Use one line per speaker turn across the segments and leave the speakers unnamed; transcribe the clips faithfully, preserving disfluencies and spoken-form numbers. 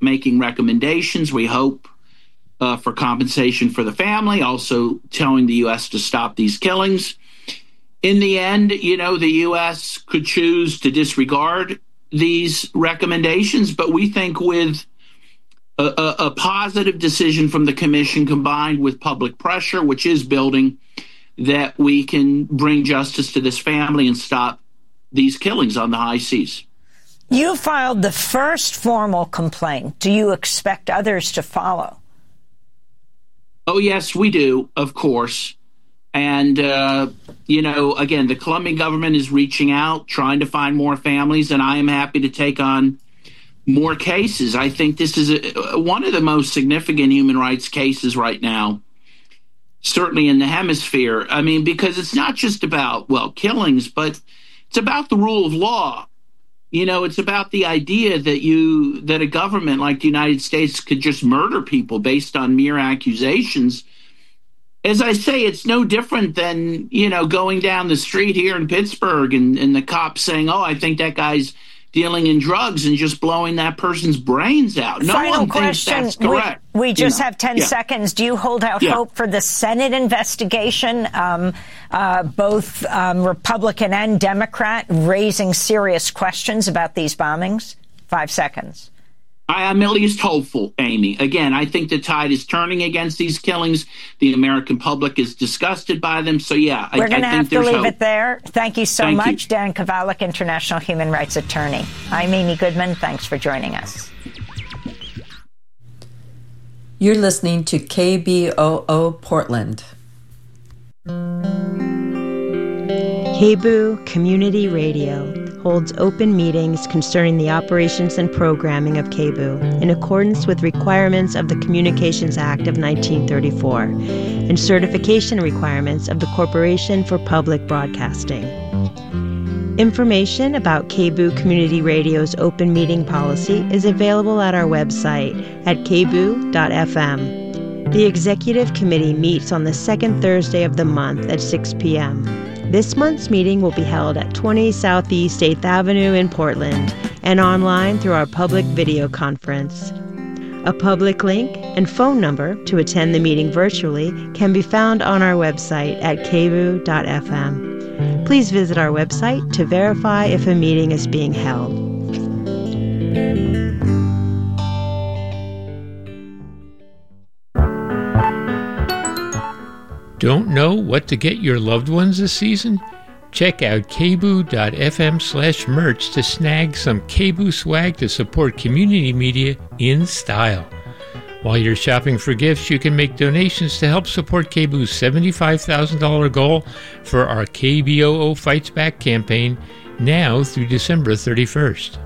making recommendations. We hope uh, for compensation for the family, also telling the U S to stop these killings. In the end, you know, the U S could choose to disregard these recommendations, but we think with a, a, a positive decision from the commission combined with public pressure, which is building, that we can bring justice to this family and stop these killings on the high seas.
You filed the first formal complaint. Do you expect others to follow?
Oh, yes, we do, of course. And, uh, you know, again, the Colombian government is reaching out, trying to find more families, and I am happy to take on more cases. I think this is a, one of the most significant human rights cases right now, certainly in the hemisphere. I mean, because it's not just about, well, killings, but it's about the rule of law. You know, it's about the idea that you that a government like the United States could just murder people based on mere accusations. As I say, it's no different than, you know, going down the street here in Pittsburgh and, and the cops saying, oh, I think that guy's dealing in drugs and just blowing that person's brains out. No
Final
one
question.
thinks that's correct.
We, we just
you know?
have ten
yeah.
seconds. Do you hold out
yeah.
hope for the Senate investigation, um, uh, both um, Republican and Democrat, raising serious questions about these bombings? Five seconds.
I am at least hopeful, Amy. Again, I think the tide is turning against these killings. The American public is disgusted by them. So, yeah,
We're
I,
going to
I
have
think
to
there's
leave
hope.
it there. Thank you so
Thank
much,
you.
Dan Kovalik, international human rights attorney. I'm Amy Goodman. Thanks for joining us.
You're listening to K B O O Portland.
K B O O Community Radio holds open meetings concerning the operations and programming of K B O O in accordance with requirements of the Communications Act of nineteen thirty-four and certification requirements of the Corporation for Public Broadcasting. Information about K B O O Community Radio's open meeting policy is available at our website at k b o dot f m. The Executive Committee meets on the second Thursday of the month at six p.m. This month's meeting will be held at twenty Southeast eighth Avenue in Portland and online through our public video conference. A public link and phone number to attend the meeting virtually can be found on our website at k b o dot f m. Please visit our website to verify if a meeting is being held.
Don't know what to get your loved ones this season? Check out k b o dot f m slash merch to snag some K B O O swag to support community media in style. While you're shopping for gifts, you can make donations to help support K B O O's seventy-five thousand dollars goal for our K B O O Fights Back campaign now through December thirty-first.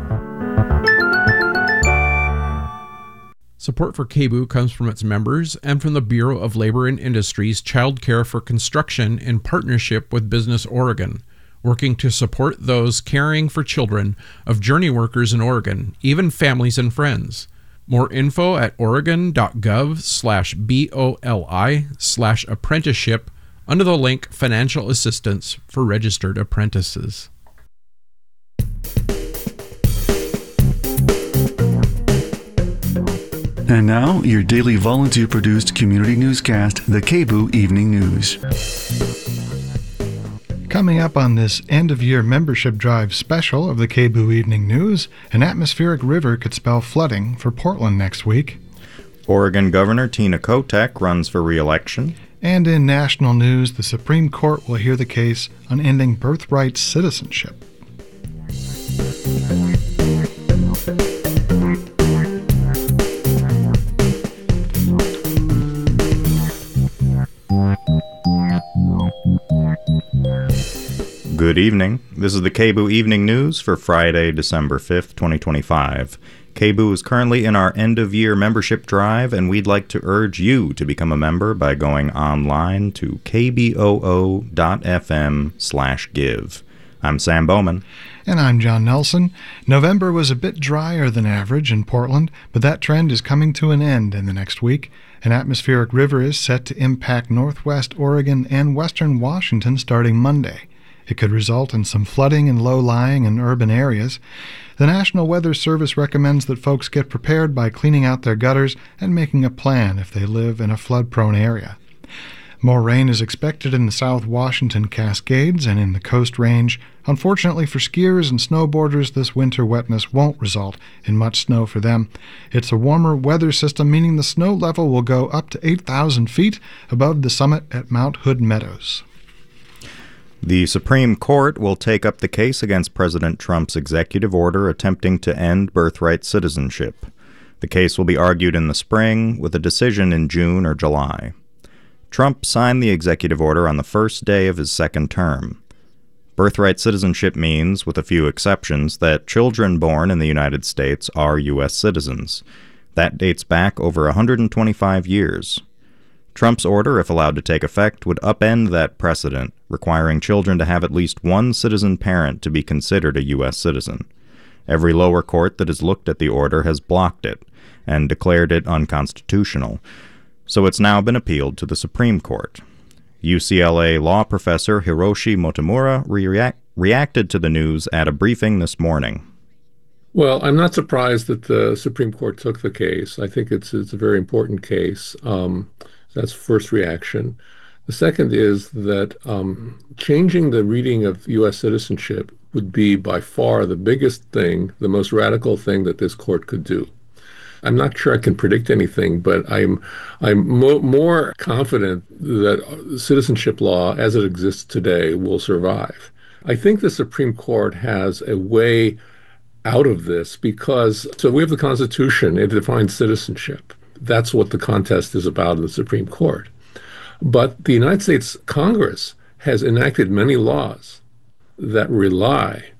Support for K B O O comes from its members and from the Bureau of Labor and Industry's Child Care for Construction in partnership with Business Oregon, working to support those caring for children of journey workers in Oregon, even families and friends. More info at oregon.gov slash BOLI slash apprenticeship under the link Financial Assistance for Registered Apprentices.
And now, your daily volunteer-produced community newscast, the K B O O Evening News.
Coming up on this end-of-year membership drive special of the K B O O Evening News, an atmospheric river could spell flooding for Portland next week.
Oregon Governor Tina Kotek runs for re-election.
And in national news, the Supreme Court will hear the case on ending birthright citizenship.
Good evening. This is the K B O O Evening News for Friday, December fifth, twenty twenty-five. K B O O is currently in our end-of-year membership drive, and we'd like to urge you to become a member by going online to k b o o dot f m slash give. I'm Sam Bowman.
And I'm John Nelson. November was a bit drier than average in Portland, but that trend is coming to an end in the next week. An atmospheric river is set to impact northwest Oregon and western Washington starting Monday. It could result in some flooding in low-lying and urban areas. The National Weather Service recommends that folks get prepared by cleaning out their gutters and making a plan if they live in a flood-prone area. More rain is expected in the South Washington Cascades and in the Coast Range. Unfortunately for skiers and snowboarders, this winter wetness won't result in much snow for them. It's a warmer weather system, meaning the snow level will go up to eight thousand feet above the summit at Mount Hood Meadows.
The Supreme Court will take up the case against President Trump's executive order attempting to end birthright citizenship. The case will be argued in the spring, with a decision in June or July. Trump signed the executive order on the first day of his second term. Birthright citizenship means, with a few exceptions, that children born in the United States are U S citizens. That dates back over one hundred twenty-five years. Trump's order, if allowed to take effect, would upend that precedent, requiring children to have at least one citizen parent to be considered a U S citizen. Every lower court that has looked at the order has blocked it and declared it unconstitutional, so it's now been appealed to the Supreme Court. U C L A law professor Hiroshi Motomura react, reacted to the news at a briefing this morning.
Well, I'm not surprised that the Supreme Court took the case. I think it's it's a very important case. Um, that's first reaction. The second is that um, changing the reading of U S citizenship would be by far the biggest thing, the most radical thing that this court could do. I'm not sure I can predict anything, but I'm I'm mo- more confident that citizenship law as it exists today will survive. I think the Supreme Court has a way out of this because, so we have the Constitution, it defines citizenship. That's what the contest is about in the Supreme Court. But the United States Congress has enacted many laws that rely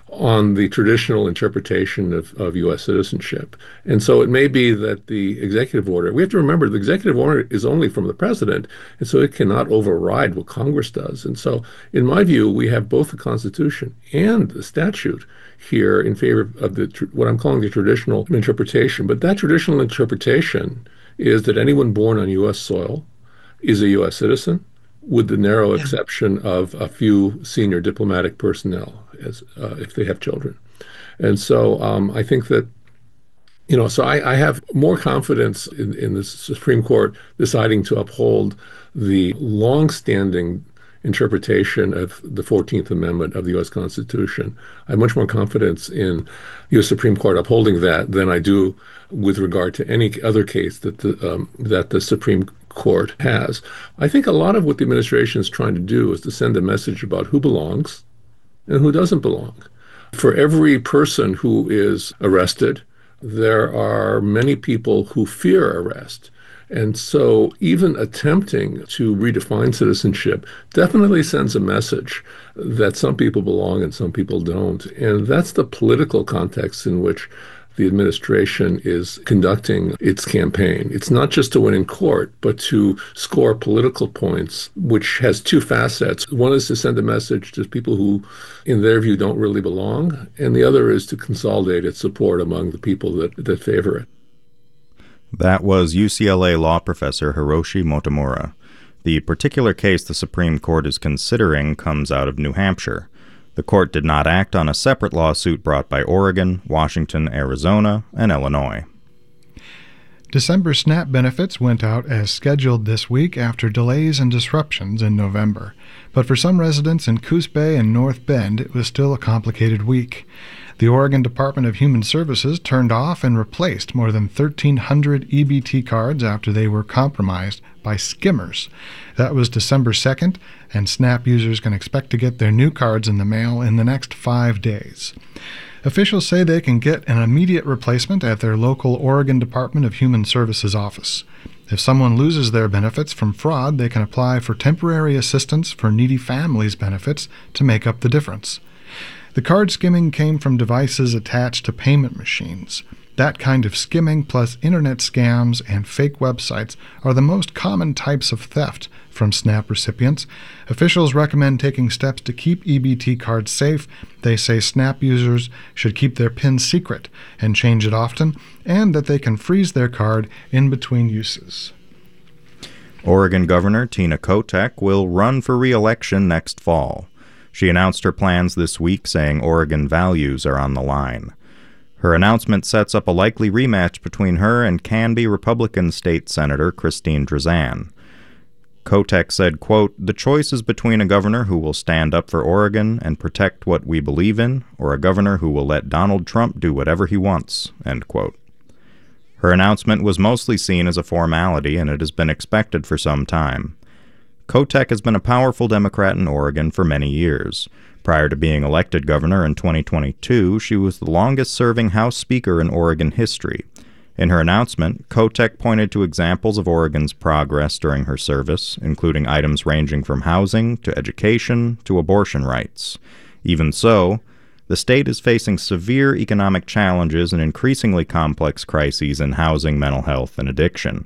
on the traditional interpretation of, of U S citizenship. And so it may be that the executive order, we have to remember the executive order is only from the president, and so it cannot override what Congress does. And so in my view, we have both the Constitution and the statute here in favor of the what I'm calling the traditional interpretation. But that traditional interpretation is that anyone born on U S soil is a U S citizen, with the narrow yeah. exception of a few senior diplomatic personnel, as uh, if they have children. And so um, I think that, you know, so I, I have more confidence in, in the Supreme Court deciding to uphold the longstanding interpretation of the fourteenth Amendment of the U S Constitution. I have much more confidence in the U S Supreme Court upholding that than I do with regard to any other case that the um, that the Supreme Court has. I think a lot of what the administration is trying to do is to send a message about who belongs and who doesn't belong. For every person who is arrested, there are many people who fear arrest. And so even attempting to redefine citizenship definitely sends a message that some people belong and some people don't. And that's the political context in which the administration is conducting its campaign. It's not just to win in court, but to score political points, which has two facets. One is to send a message to people who, in their view, don't really belong, and the other is to consolidate its support among the people that, that favor it.
That was U C L A law professor Hiroshi Motomura. The particular case the Supreme Court is considering comes out of New Hampshire. The court did not act on a separate lawsuit brought by Oregon, Washington, Arizona, and Illinois.
December SNAP benefits went out as scheduled this week after delays and disruptions in November. But for some residents in Coos Bay and North Bend, it was still a complicated week. The Oregon Department of Human Services turned off and replaced more than thirteen hundred E B T cards after they were compromised by skimmers. That was December second, and SNAP users can expect to get their new cards in the mail in the next five days. Officials say they can get an immediate replacement at their local Oregon Department of Human Services office. If someone loses their benefits from fraud, they can apply for temporary assistance for needy families' benefits to make up the difference. The card skimming came from devices attached to payment machines. That kind of skimming plus internet scams and fake websites are the most common types of theft from SNAP recipients. Officials recommend taking steps to keep E B T cards safe. They say SNAP users should keep their PIN secret and change it often, and that they can freeze their card in between uses.
Oregon Governor Tina Kotek will run for re-election next fall. She announced her plans this week, saying Oregon values are on the line. Her announcement sets up a likely rematch between her and Canby Republican State Senator Christine Drazan. Kotek said, quote, "The choice is between a governor who will stand up for Oregon and protect what we believe in, or a governor who will let Donald Trump do whatever he wants," end quote. Her announcement was mostly seen as a formality, and it has been expected for some time. Kotek has been a powerful Democrat in Oregon for many years. Prior to being elected governor in twenty twenty-two, she was the longest-serving House Speaker in Oregon history. In her announcement, Kotek pointed to examples of Oregon's progress during her service, including items ranging from housing to education to abortion rights. Even so, the state is facing severe economic challenges and increasingly complex crises in housing, mental health, and addiction.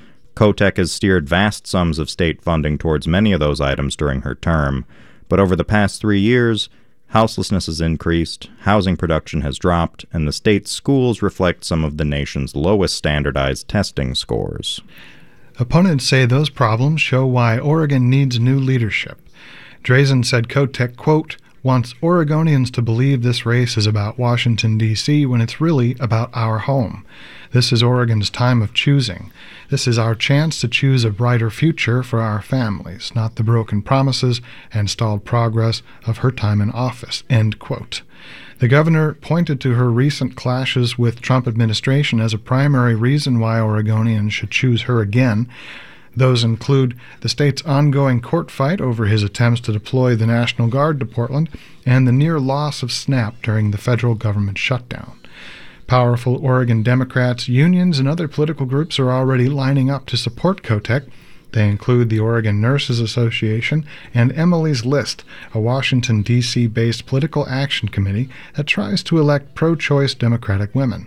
Kotek has steered vast sums of state funding towards many of those items during her term, but over the past three years, houselessness has increased, housing production has dropped, and the state's schools reflect some of the nation's lowest standardized testing scores.
Opponents say those problems show why Oregon needs new leadership. Drazan said Kotek, quote, "wants Oregonians to believe this race is about Washington, D C when it's really about our home. This is Oregon's time of choosing. This is our chance to choose a brighter future for our families, not the broken promises and stalled progress of her time in office," end quote. The governor pointed to her recent clashes with Trump administration as a primary reason why Oregonians should choose her again. Those include the state's ongoing court fight over his attempts to deploy the National Guard to Portland and the near loss of SNAP during the federal government shutdown. Powerful Oregon Democrats, unions, and other political groups are already lining up to support Kotek. They include the Oregon Nurses Association and Emily's List, a Washington, D C-based political action committee that tries to elect pro-choice Democratic women.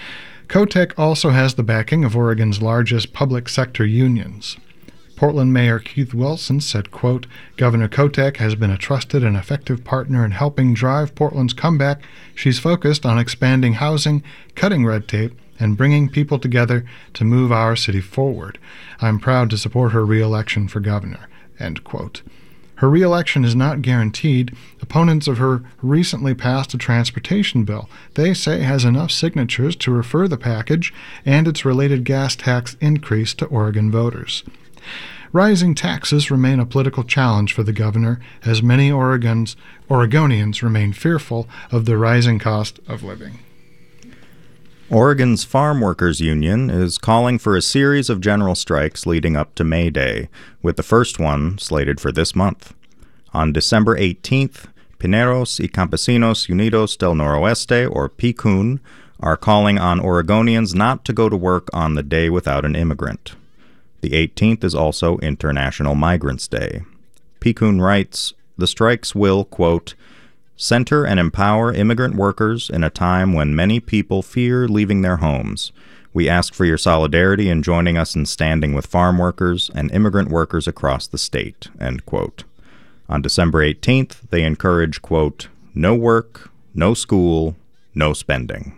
Kotek also has the backing of Oregon's largest public sector unions. Portland Mayor Keith Wilson said, quote, "Governor Kotek has been a trusted and effective partner in helping drive Portland's comeback. She's focused on expanding housing, cutting red tape, and bringing people together to move our city forward. I'm proud to support her re-election for governor," end quote. Her re-election is not guaranteed. Opponents of her recently passed a transportation bill they say has enough signatures to refer the package and its related gas tax increase to Oregon voters. Rising taxes remain a political challenge for the governor, as many Oregons, Oregonians remain fearful of the rising cost of living.
Oregon's Farm Workers Union is calling for a series of general strikes leading up to May Day, with the first one slated for this month. On December eighteenth, Pineros y Campesinos Unidos del Noroeste, or P C U N, are calling on Oregonians not to go to work on the day without an immigrant. The eighteenth is also International Migrants Day. P C U N writes, "The strikes will, quote, center and empower immigrant workers in a time when many people fear leaving their homes. We ask for your solidarity in joining us in standing with farm workers and immigrant workers across the state," end quote. On December eighteenth, they encourage, quote, "no work, no school, no spending."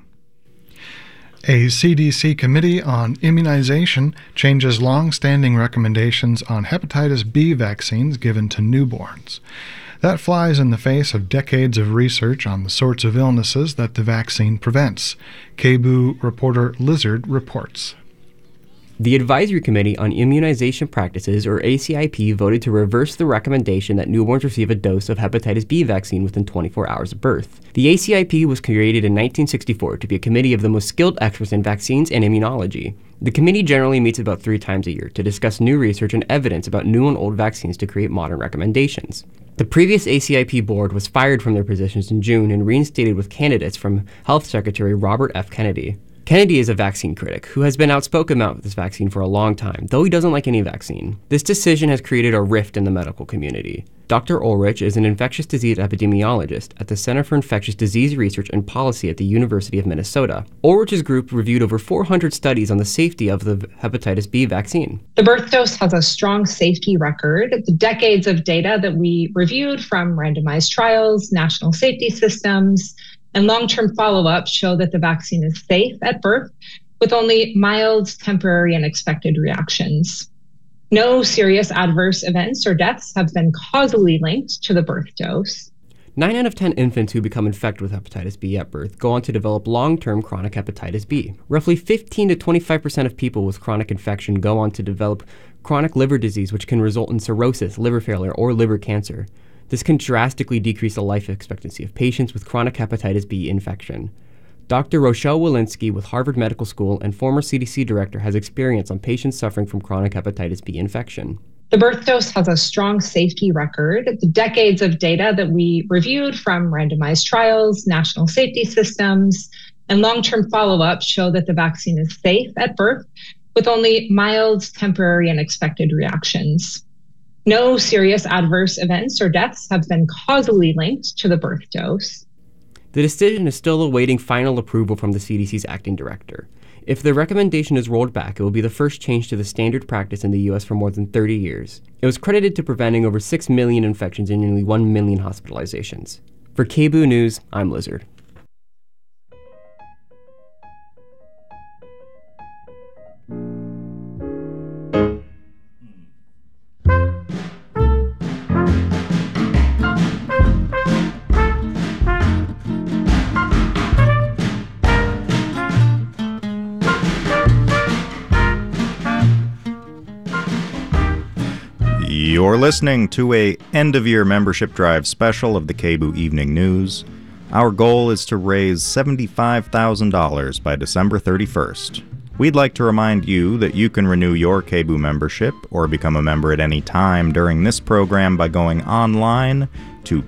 A C D C committee on immunization changes long-standing recommendations on hepatitis B vaccines given to newborns. That flies in the face of decades of research on the sorts of illnesses that the vaccine prevents. K B U reporter Lizard reports.
The Advisory Committee on Immunization Practices, or A C I P, voted to reverse the recommendation that newborns receive a dose of hepatitis B vaccine within twenty-four hours of birth. The A C I P was created in nineteen sixty-four to be a committee of the most skilled experts in vaccines and immunology. The committee generally meets about three times a year to discuss new research and evidence about new and old vaccines to create modern recommendations. The previous A C I P board was fired from their positions in June and reinstated with candidates from Health Secretary Robert F. Kennedy. Kennedy is a vaccine critic who has been outspoken about this vaccine for a long time, though he doesn't like any vaccine. This decision has created a rift in the medical community. Doctor Ulrich is an infectious disease epidemiologist at the Center for Infectious Disease Research and Policy at the University of Minnesota. Ulrich's group reviewed over four hundred studies on the safety of the hepatitis B vaccine.
The birth dose has a strong safety record. The decades of data that we reviewed from randomized trials, national safety systems, and long-term follow-up show that the vaccine is safe at birth with only mild, temporary, and expected reactions. No serious adverse events or deaths have been causally linked to the birth dose.
Nine out of ten infants who become infected with hepatitis B at birth go on to develop long-term chronic hepatitis B. Roughly fifteen to twenty-five percent of people with chronic infection go on to develop chronic liver disease, which can result in cirrhosis, liver failure, or liver cancer. This can drastically decrease the life expectancy of patients with chronic hepatitis B infection. Doctor Rochelle Walensky with Harvard Medical School and former C D C director has experience on patients suffering from chronic hepatitis B infection.
The birth dose has a strong safety record. The decades of data that we reviewed from randomized trials, national safety systems, and long-term follow-up show that the vaccine is safe at birth with only mild, temporary, and expected reactions. No serious adverse events or deaths have been causally linked to the birth dose.
The decision is still awaiting final approval from the C D C's acting director. If the recommendation is rolled back, it will be the first change to the standard practice in the U S for more than thirty years. It was credited to preventing over six million infections and nearly one million hospitalizations. For K B O O News, I'm Lizard.
You're listening to a end-of-year membership drive special of the K B O O Evening News. Our goal is to raise seventy-five thousand dollars by December thirty-first. We'd like to remind you that you can renew your K B O O membership or become a member at any time during this program by going online to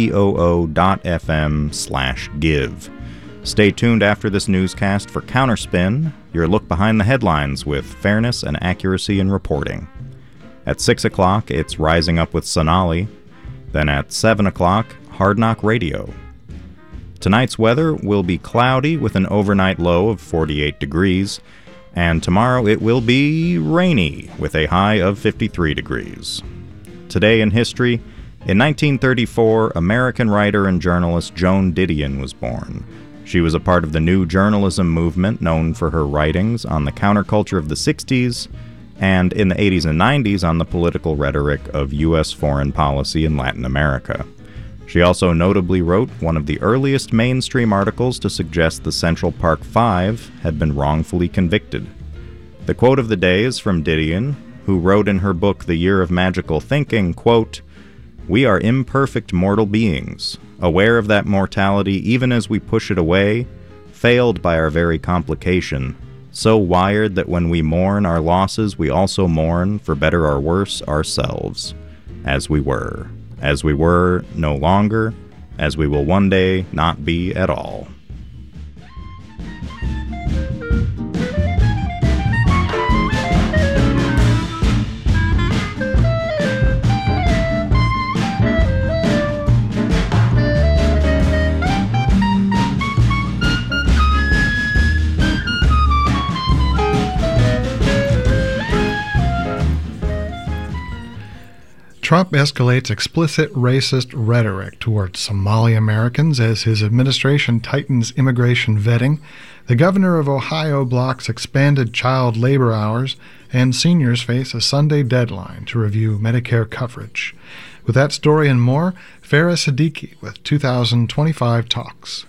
kboo.fm slash give. Stay tuned after this newscast for Counterspin, your look behind the headlines with fairness and accuracy in reporting. At six o'clock, it's Rising Up with Sonali. Then at seven o'clock, Hard Knock Radio. Tonight's weather will be cloudy with an overnight low of forty-eight degrees, and tomorrow it will be rainy with a high of fifty-three degrees. Today in history, in nineteen thirty-four, American writer and journalist Joan Didion was born. She was a part of the New Journalism movement, known for her writings on the counterculture of the sixties, and in the eighties and nineties on the political rhetoric of U S foreign policy in Latin America. She also notably wrote one of the earliest mainstream articles to suggest the Central Park Five had been wrongfully convicted. The quote of the day is from Didion, who wrote in her book The Year of Magical Thinking, quote, "We are imperfect mortal beings, aware of that mortality even as we push it away, failed by our very complication, so wired that when we mourn our losses, we also mourn, for better or worse, ourselves, as we were, as we were no longer, as we will one day not be at all."
Trump escalates explicit racist rhetoric towards Somali Americans as his administration tightens immigration vetting. The governor of Ohio blocks expanded child labor hours, and seniors face a Sunday deadline to review Medicare coverage. With that story and more, Farah Siddiqui with two thousand twenty-five Talks.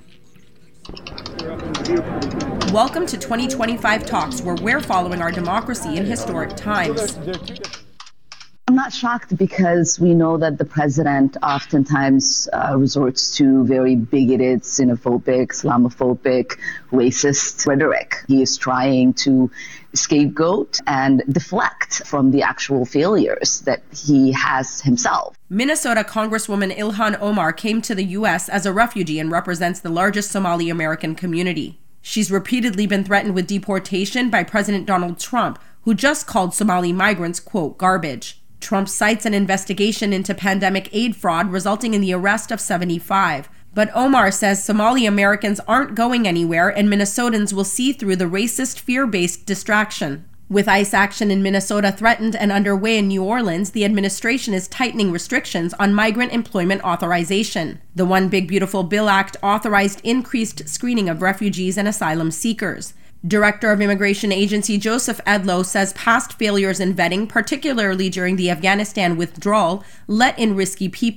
Welcome to twenty twenty-five Talks, where we're following our democracy in historic times.
I'm not shocked because we know that the president oftentimes uh, resorts to very bigoted, xenophobic, Islamophobic, racist rhetoric. He is trying to scapegoat and deflect from the actual failures that he has himself.
Minnesota Congresswoman Ilhan Omar came to the U S as a refugee and represents the largest Somali American community. She's repeatedly been threatened with deportation by President Donald Trump, who just called Somali migrants, quote, garbage. Trump cites an investigation into pandemic aid fraud resulting in the arrest of seventy-five. But Omar says Somali Americans aren't going anywhere and Minnesotans will see through the racist, fear-based distraction. With ICE action in Minnesota threatened and underway in New Orleans, the administration is tightening restrictions on migrant employment authorization. The One Big Beautiful Bill Act authorized increased screening of refugees and asylum seekers. Director of Immigration Agency Joseph Edlow says past failures in vetting, particularly during the Afghanistan withdrawal, let in risky people.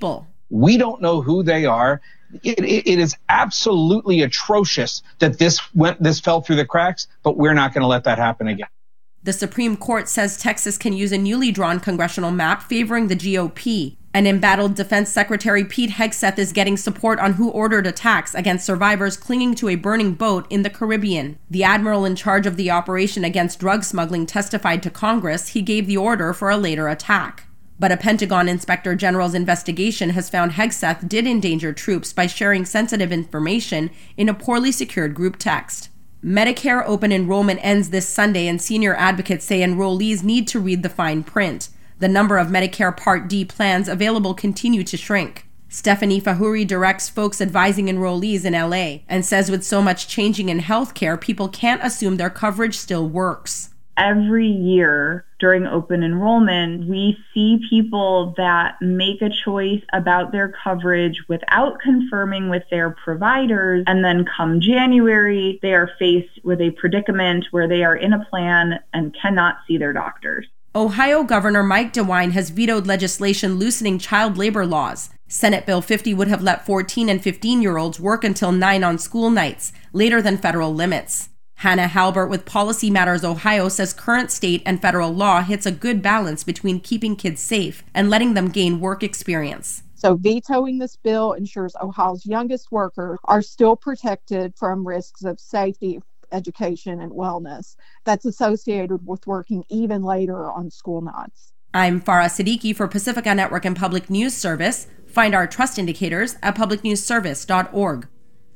We don't know who they are. It, it, it is absolutely atrocious that this went, this fell through the cracks, but we're not going to let that happen again.
The Supreme Court says Texas can use a newly drawn congressional map favoring the G O P. And embattled Defense Secretary Pete Hegseth is getting support on who ordered attacks against survivors clinging to a burning boat in the Caribbean. The admiral in charge of the operation against drug smuggling testified to Congress he gave the order for a later attack. But a Pentagon Inspector General's investigation has found Hegseth did endanger troops by sharing sensitive information in a poorly secured group text. Medicare open enrollment ends this Sunday, and senior advocates say enrollees need to read the fine print. The number of Medicare Part D plans available continue to shrink. Stephanie Fahuri directs folks advising enrollees in L A and says with so much changing in healthcare, people can't assume their coverage still works.
Every year during open enrollment, we see people that make a choice about their coverage without confirming with their providers. And then come January, they are faced with a predicament where they are in a plan and cannot see their doctors.
Ohio Governor Mike DeWine has vetoed legislation loosening child labor laws. Senate Bill fifty would have let fourteen and fifteen-year-olds work until nine on school nights, later than federal limits. Hannah Halbert with Policy Matters Ohio says current state and federal law hits a good balance between keeping kids safe and letting them gain work experience.
So vetoing this bill ensures Ohio's youngest workers are still protected from risks of safety, education, and wellness that's associated with working even later on school nights.
I'm Farah Siddiqui for Pacifica Network and Public News Service. Find our trust indicators at public news service dot org.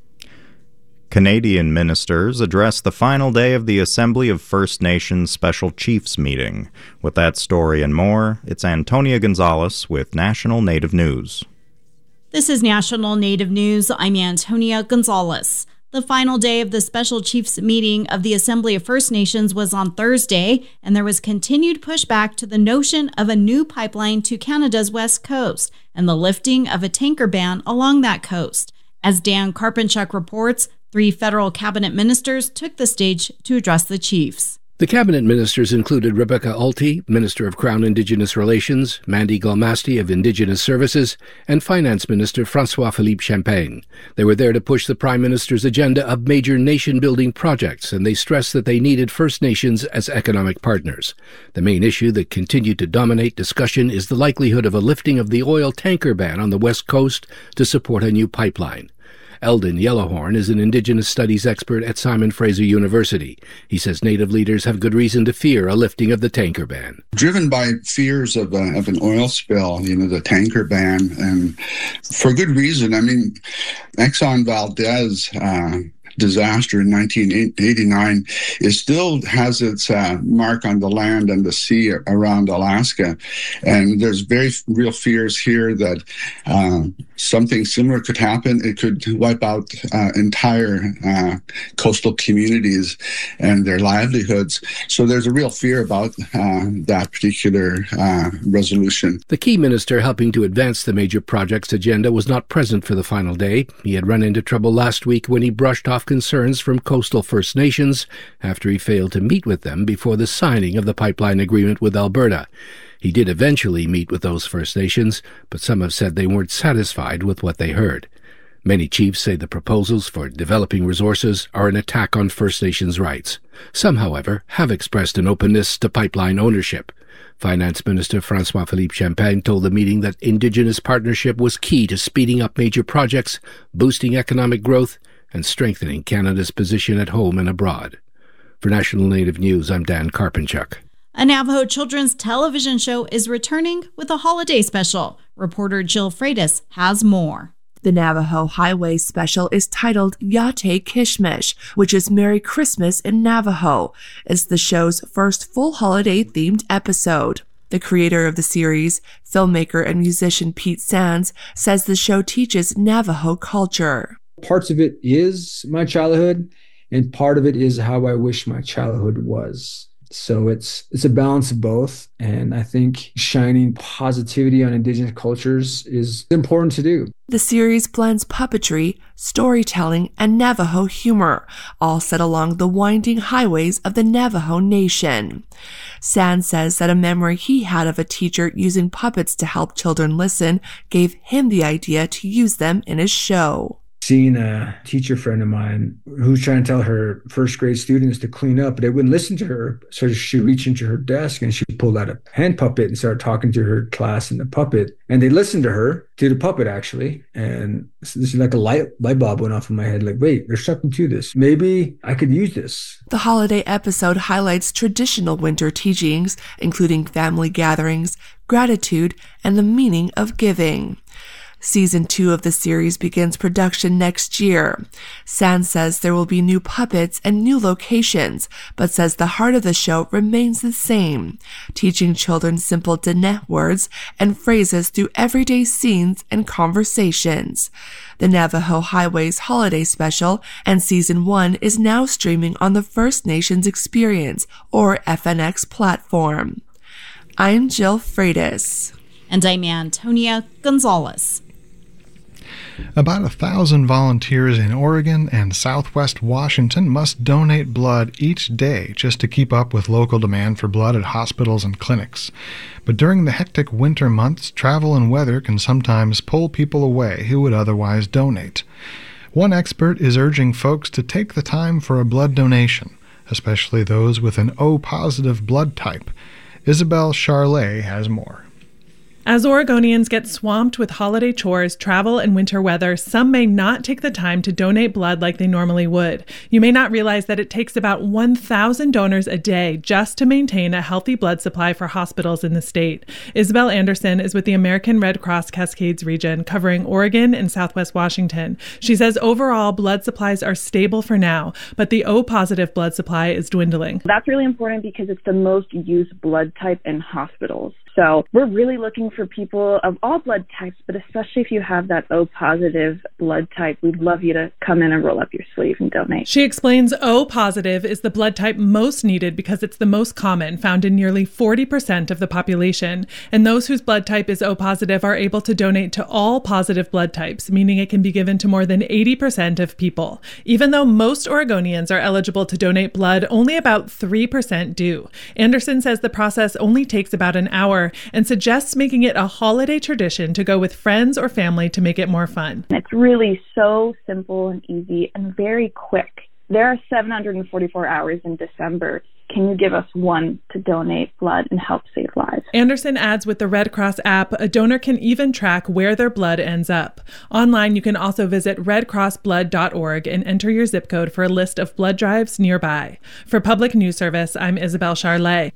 Canadian ministers addressed the final day of the Assembly of First Nations Special Chiefs meeting. With that story and more, it's Antonia Gonzalez with National Native News.
This is National Native News. I'm Antonia Gonzalez. The final day of the Special Chiefs meeting of the Assembly of First Nations was on Thursday, and there was continued pushback to the notion of a new pipeline to Canada's west coast and the lifting of a tanker ban along that coast. As Dan Karpenchuk reports, three federal cabinet ministers took the stage to address the chiefs.
The cabinet ministers included Rebecca Alty, Minister of Crown Indigenous Relations, Mandy Galmasti of Indigenous Services, and Finance Minister François-Philippe Champagne. They were there to push the Prime Minister's agenda of major nation-building projects, and they stressed that they needed First Nations as economic partners. The main issue that continued to dominate discussion is the likelihood of a lifting of the oil tanker ban on the West Coast to support a new pipeline. Eldon Yellowhorn is an Indigenous Studies expert at Simon Fraser University. He says Native leaders have good reason to fear a lifting of the tanker ban.
Driven by fears of, a, of an oil spill, you know, the tanker ban, and for good reason. I mean, Exxon Valdez uh, disaster in nineteen eighty-nine it still has its uh, mark on the land and the sea around Alaska, and there's very real fears here that uh, something similar could happen. It could wipe out uh, entire uh, coastal communities and their livelihoods. So there's a real fear about uh, that particular uh, resolution.
The key minister helping to advance the major projects agenda was not present for the final day. He had run into trouble last week when he brushed off concerns from coastal First Nations after he failed to meet with them before the signing of the pipeline agreement with Alberta. He did eventually meet with those First Nations, but some have said they weren't satisfied with what they heard. Many chiefs say the proposals for developing resources are an attack on First Nations rights. Some, however, have expressed an openness to pipeline ownership. Finance Minister François-Philippe Champagne told the meeting that Indigenous partnership was key to speeding up major projects, boosting economic growth, and strengthening Canada's position at home and abroad. For National Native News, I'm Dan Karpenchuk.
A Navajo children's television show is returning with a holiday special. Reporter Jill Freitas has more.
The Navajo Highway special is titled Yate Kishmish, which is Merry Christmas in Navajo. It's the show's first full holiday-themed episode. The creator of the series, filmmaker and musician Pete Sands, says the show teaches Navajo culture.
Parts of it is my childhood, and part of it is how I wish my childhood was.
So it's it's a balance of both. And I think shining positivity on Indigenous cultures is important to do.
The series blends puppetry, storytelling, and Navajo humor, all set along the winding highways of the Navajo Nation. San says that a memory he had of a teacher using puppets to help children listen gave him the idea to use them in his show.
Seeing a teacher friend of mine who was trying to tell her first grade students to clean up, but they wouldn't listen to her. So she reached into her desk and she pulled out a hand puppet and started talking to her class in the puppet. And they listened to her, to the puppet actually. And this is like a light, light bulb went off in my head. Like, wait, there's something to this. Maybe I could use this.
The holiday episode highlights traditional winter teachings, including family gatherings, gratitude, and the meaning of giving. Season two of the series begins production next year. San says there will be new puppets and new locations, but says the heart of the show remains the same, teaching children simple Diné words and phrases through everyday scenes and conversations. The Navajo Highways Holiday Special and Season one is now streaming on the First Nations Experience, or F N X platform. I'm Jill Freitas.
And I'm Antonia Gonzalez.
About a thousand volunteers in Oregon and Southwest Washington must donate blood each day just to keep up with local demand for blood at hospitals and clinics. But during the hectic winter months, travel and weather can sometimes pull people away who would otherwise donate. One expert is urging folks to take the time for a blood donation, especially those with an O-positive blood type. Isabel Charlet has more.
As Oregonians get swamped with holiday chores, travel, and winter weather, some may not take the time to donate blood like they normally would. You may not realize that it takes about one thousand donors a day just to maintain a healthy blood supply for hospitals in the state. Isabel Anderson is with the American Red Cross Cascades region, covering Oregon and Southwest Washington. She says overall blood supplies are stable for now, but the O-positive blood supply is dwindling.
That's really important because it's the most used blood type in hospitals. So we're really looking for people of all blood types, but especially if you have that O-positive blood type, we'd love you to come in and roll up your sleeve and donate.
She explains O-positive is the blood type most needed because it's the most common, found in nearly forty percent of the population. And those whose blood type is O-positive are able to donate to all positive blood types, meaning it can be given to more than eighty percent of people. Even though most Oregonians are eligible to donate blood, only about three percent do. Anderson says the process only takes about an hour and suggests making it a holiday tradition to go with friends or family to make it more fun.
It's really so simple and easy and very quick. There are seven hundred forty-four hours in December. Can you give us one to donate blood and help save lives?
Anderson adds with the Red Cross app, a donor can even track where their blood ends up. Online, you can also visit red cross blood dot org and enter your zip code for a list of blood drives nearby. For Public News Service, I'm Isabel Charlet.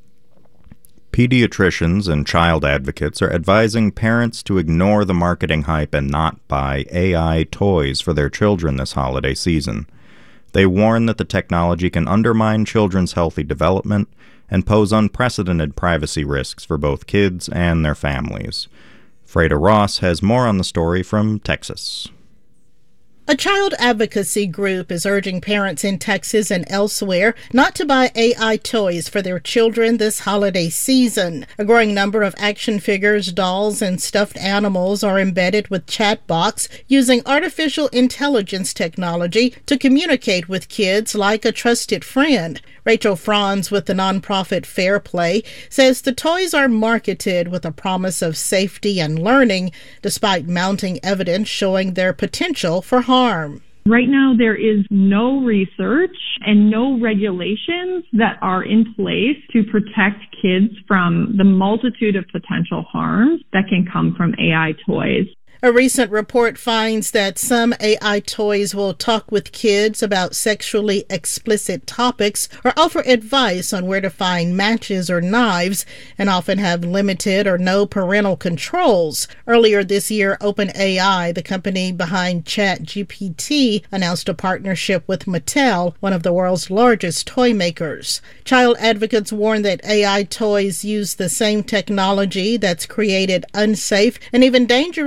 Pediatricians and child advocates are advising parents to ignore the marketing hype and not buy A I toys for their children this holiday season. They warn that the technology can undermine children's healthy development and pose unprecedented privacy risks for both kids and their families. Freda Ross has more on the story from Texas.
A child advocacy group is urging parents in Texas and elsewhere not to buy A I toys for their children this holiday season. A growing number of action figures, dolls, and stuffed animals are embedded with chatbots using artificial intelligence technology to communicate with kids like a trusted friend. Rachel Franz with the nonprofit Fair Play says the toys are marketed with a promise of safety and learning, despite mounting evidence showing their potential for harm.
Right now, there is no research and no regulations that are in place to protect kids from the multitude of potential harms that can come from A I toys.
A recent report finds that some A I toys will talk with kids about sexually explicit topics or offer advice on where to find matches or knives, and often have limited or no parental controls. Earlier this year, OpenAI, the company behind ChatGPT, announced a partnership with Mattel, one of the world's largest toy makers. Child advocates warn that A I toys use the same technology that's created unsafe and even dangerous experiences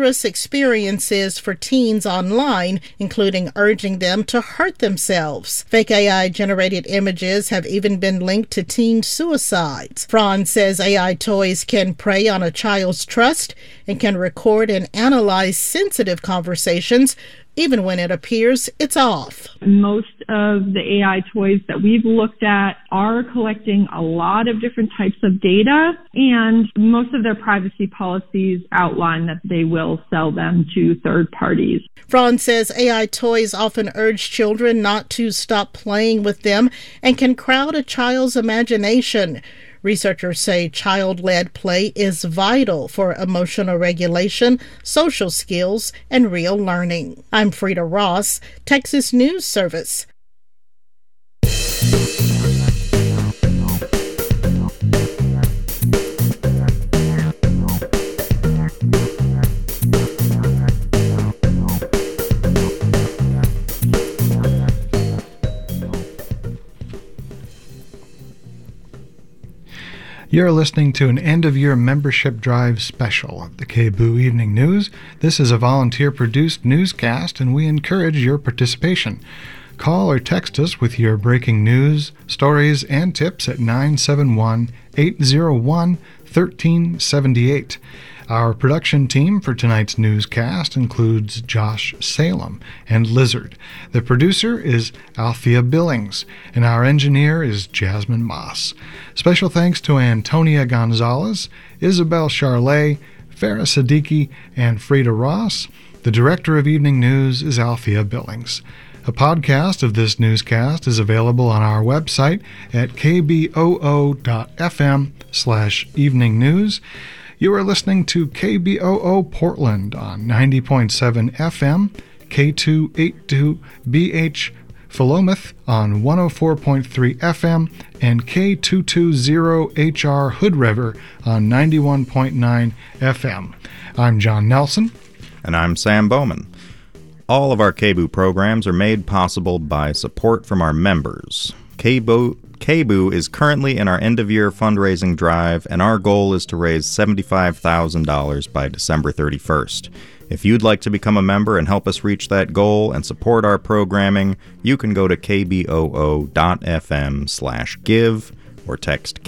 experiences for teens online, including urging them to hurt themselves. Fake A I-generated images have even been linked to teen suicides. Franz says A I toys can prey on a child's trust and can record and analyze sensitive conversations, even when it appears it's off.
Most of the A I toys that we've looked at are collecting a lot of different types of data, and most of their privacy policies outline that they will sell them to third parties.
Franz says A I toys often urge children not to stop playing with them and can crowd a child's imagination. Researchers say child-led play is vital for emotional regulation, social skills, and real learning. I'm Frida Ross, Texas News Service.
You're listening to an end-of-year membership drive special of the K B O O Evening News. This is a volunteer-produced newscast, and we encourage your participation. Call or text us with your breaking news, stories, and tips at nine seven one, eight zero one, one three seven eight. Our production team for tonight's newscast includes Josh Salem and Lizard. The producer is Althea Billings, and our engineer is Jasmine Moss. Special thanks to Antonia Gonzalez, Isabel Charlet, Farah Siddiqui, and Frida Ross. The director of Evening News is Althea Billings. A podcast of this newscast is available on our website at k b o o dot f m slash evening news. You are listening to K B O O Portland on ninety point seven F M, K two eighty-two B H Philomath on one oh four point three F M, and K two twenty H R Hood River on ninety-one point nine F M. I'm John Nelson.
And I'm Sam Bowman. All of our K B O O programs are made possible by support from our members. K B O O K B O O is currently in our end-of-year fundraising drive, and our goal is to raise seventy-five thousand dollars by December thirty-first. If you'd like to become a member and help us reach that goal and support our programming, you can go to k b o o dot f m slash give or text